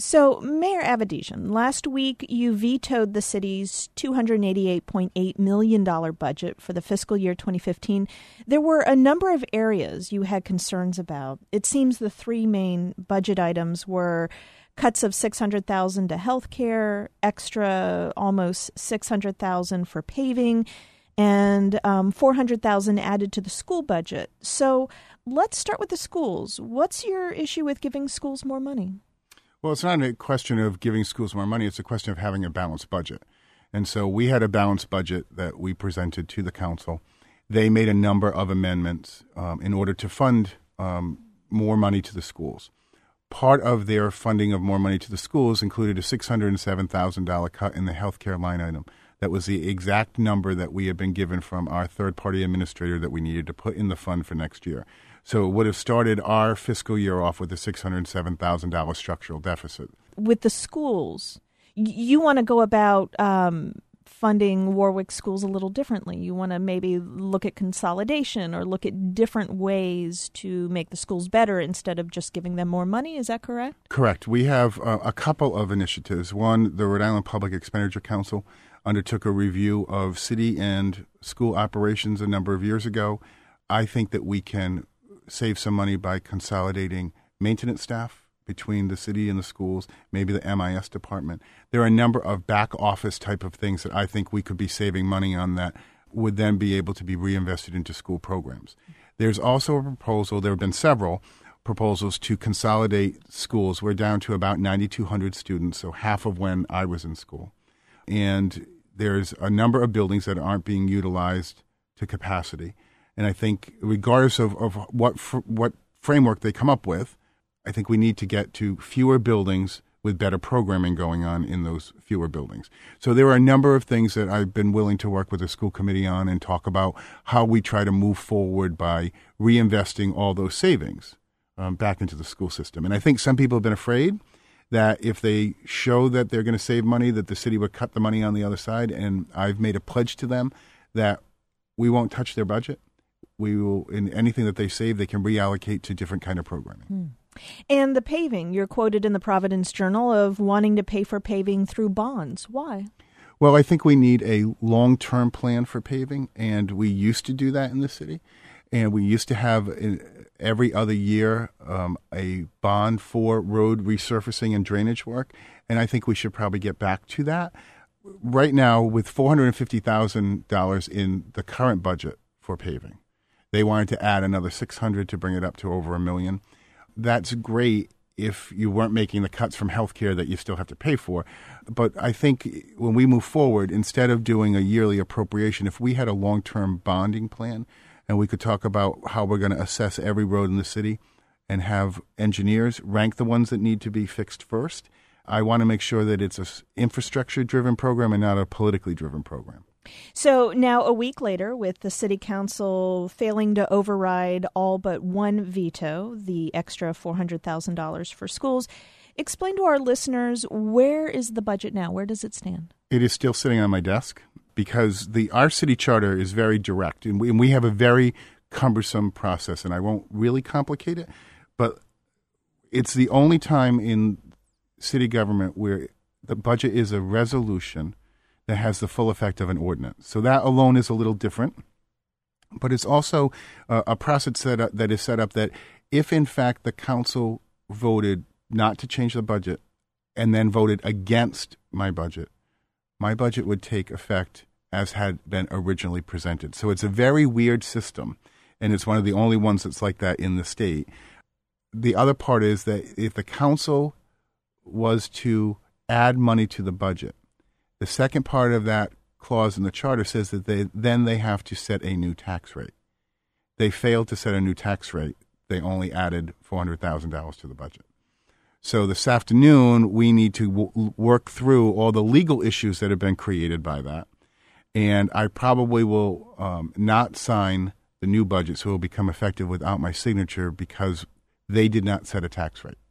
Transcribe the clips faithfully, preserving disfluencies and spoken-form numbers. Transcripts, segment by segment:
So, Mayor Avedisian, last week you vetoed the city's two hundred eighty-eight point eight million dollars budget for the fiscal year twenty fifteen. There were a number of areas you had concerns about. It seems the three main budget items were cuts of six hundred thousand dollars to health care, extra almost six hundred thousand dollars for paving, and um, four hundred thousand dollars added to the school budget. So let's start with the schools. What's your issue with giving schools more money? Well, it's not a question of giving schools more money. It's a question of having a balanced budget. And so we had a balanced budget that we presented to the council. They made a number of amendments um, in order to fund um, more money to the schools. Part of their funding of more money to the schools included a six hundred seven thousand dollars cut in the healthcare line item. That was the exact number that we had been given from our third-party administrator that we needed to put in the fund for next year. So it would have started our fiscal year off with a six hundred seven thousand dollars structural deficit. With the schools, you want to go about um, funding Warwick schools a little differently. You want to maybe look at consolidation or look at different ways to make the schools better instead of just giving them more money. Is that correct? Correct. We have uh, a couple of initiatives. One, the Rhode Island Public Expenditure Council undertook a review of city and school operations a number of years ago. I think that we can save some money by consolidating maintenance staff between the city and the schools, maybe the M I S department. There are a number of back office type of things that I think we could be saving money on that would then be able to be reinvested into school programs. There's also a proposal, there have been several proposals to consolidate schools. We're down to about nine thousand two hundred students, so half of when I was in school. And there's a number of buildings that aren't being utilized to capacity. And I think regardless of, of what fr- what framework they come up with, I think we need to get to fewer buildings with better programming going on in those fewer buildings. So there are a number of things that I've been willing to work with the school committee on and talk about how we try to move forward by reinvesting all those savings um, back into the school system. And I think some people have been afraid that if they show that they're going to save money, that the city would cut the money on the other side. And I've made a pledge to them that we won't touch their budget. We will, in anything that they save, they can reallocate to different kind of programming. Hmm. And the paving, you're quoted in the Providence Journal of wanting to pay for paving through bonds. Why? Well, I think we need a long-term plan for paving, and we used to do that in the city. And we used to have in, every other year um, a bond for road resurfacing and drainage work, and I think we should probably get back to that. Right now, with four hundred fifty thousand dollars in the current budget for paving, they wanted to add another six hundred to bring it up to over a million. That's great if you weren't making the cuts from healthcare that you still have to pay for. But I think when we move forward, instead of doing a yearly appropriation, if we had a long-term bonding plan and we could talk about how we're going to assess every road in the city and have engineers rank the ones that need to be fixed first, I want to make sure that it's an infrastructure-driven program and not a politically driven program. So now a week later, with the city council failing to override all but one veto, the extra four hundred thousand dollars for schools, explain to our listeners, where is the budget now? Where does it stand? It is still sitting on my desk because the our city charter is very direct, and we, and we have a very cumbersome process, and I won't really complicate it, but it's the only time in city government where the budget is a resolution that has the full effect of an ordinance. So that alone is a little different. But it's also uh, a process set up, that is set up that if, in fact, the council voted not to change the budget and then voted against my budget, my budget would take effect as had been originally presented. So it's a very weird system, and it's one of the only ones that's like that in the state. The other part is that if the council was to add money to the budget, the second part of that clause in the charter says that they then they have to set a new tax rate. They failed to set a new tax rate. They only added four hundred thousand dollars to the budget. So this afternoon, we need to w- work through all the legal issues that have been created by that. And I probably will um, not sign the new budget, so it will become effective without my signature because they did not set a tax rate.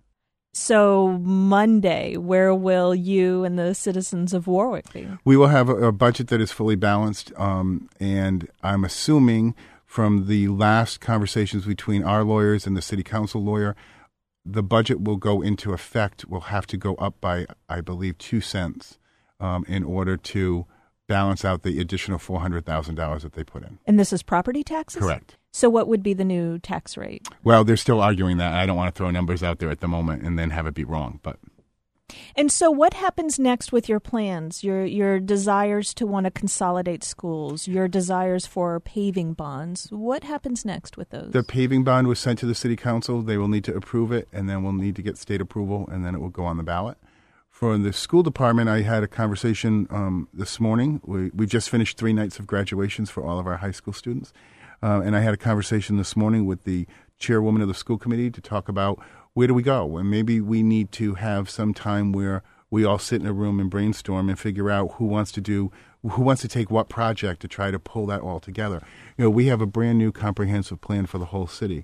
So Monday, where will you and the citizens of Warwick be? We will have a, a budget that is fully balanced, um, and I'm assuming from the last conversations between our lawyers and the city council lawyer, the budget will go into effect will have to go up by, I believe, two cents um, in order to balance out the additional four hundred thousand dollars that they put in. And this is property taxes? Correct. So what would be the new tax rate? Well, they're still arguing that. I don't want to throw numbers out there at the moment and then have it be wrong. But And so what happens next with your plans, your your desires to want to consolidate schools, your desires for paving bonds? What happens next with those? The paving bond was sent to the city council. They will need to approve it, and then we'll need to get state approval, and then it will go on the ballot. For the school department, I had a conversation um, this morning. We, we've just finished three nights of graduations for all of our high school students. Uh, and I had a conversation this morning with the chairwoman of the school committee to talk about where do we go? And maybe we need to have some time where we all sit in a room and brainstorm and figure out who wants to do, who wants to take what project to try to pull that all together. You know, we have a brand new comprehensive plan for the whole city.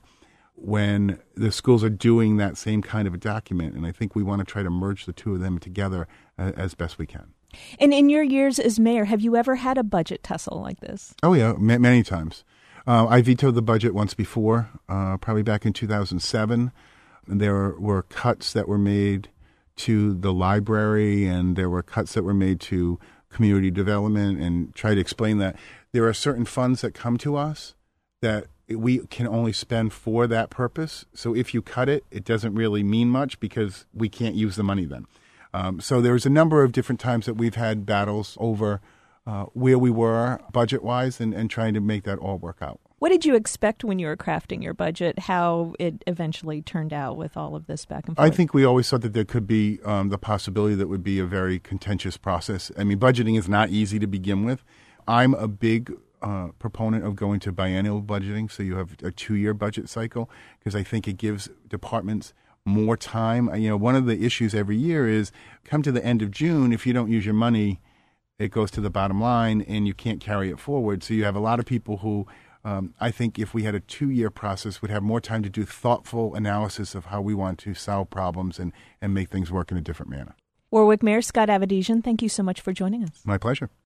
When the schools are doing that same kind of a document, and I think we want to try to merge the two of them together uh, as best we can. And in your years as mayor, have you ever had a budget tussle like this? Oh, yeah, ma- many times. Uh, I vetoed the budget once before, uh, probably back in two thousand seven. There were cuts that were made to the library, and there were cuts that were made to community development, and try to explain that there are certain funds that come to us that we can only spend for that purpose. So if you cut it, it doesn't really mean much because we can't use the money then. Um, so there's a number of different times that we've had battles over uh, where we were budget-wise and, and trying to make that all work out. What did you expect when you were crafting your budget, how it eventually turned out with all of this back and forth? I think we always thought that there could be um, the possibility that would be a very contentious process. I mean, budgeting is not easy to begin with. I'm a big uh, proponent of going to biennial budgeting, so you have a two-year budget cycle, because I think it gives departments more time. You know, one of the issues every year is come to the end of June, if you don't use your money, it goes to the bottom line and you can't carry it forward. So you have a lot of people who Um, I think if we had a two-year process, we'd have more time to do thoughtful analysis of how we want to solve problems and, and make things work in a different manner. Warwick Mayor Scott Avedisian, thank you so much for joining us. My pleasure.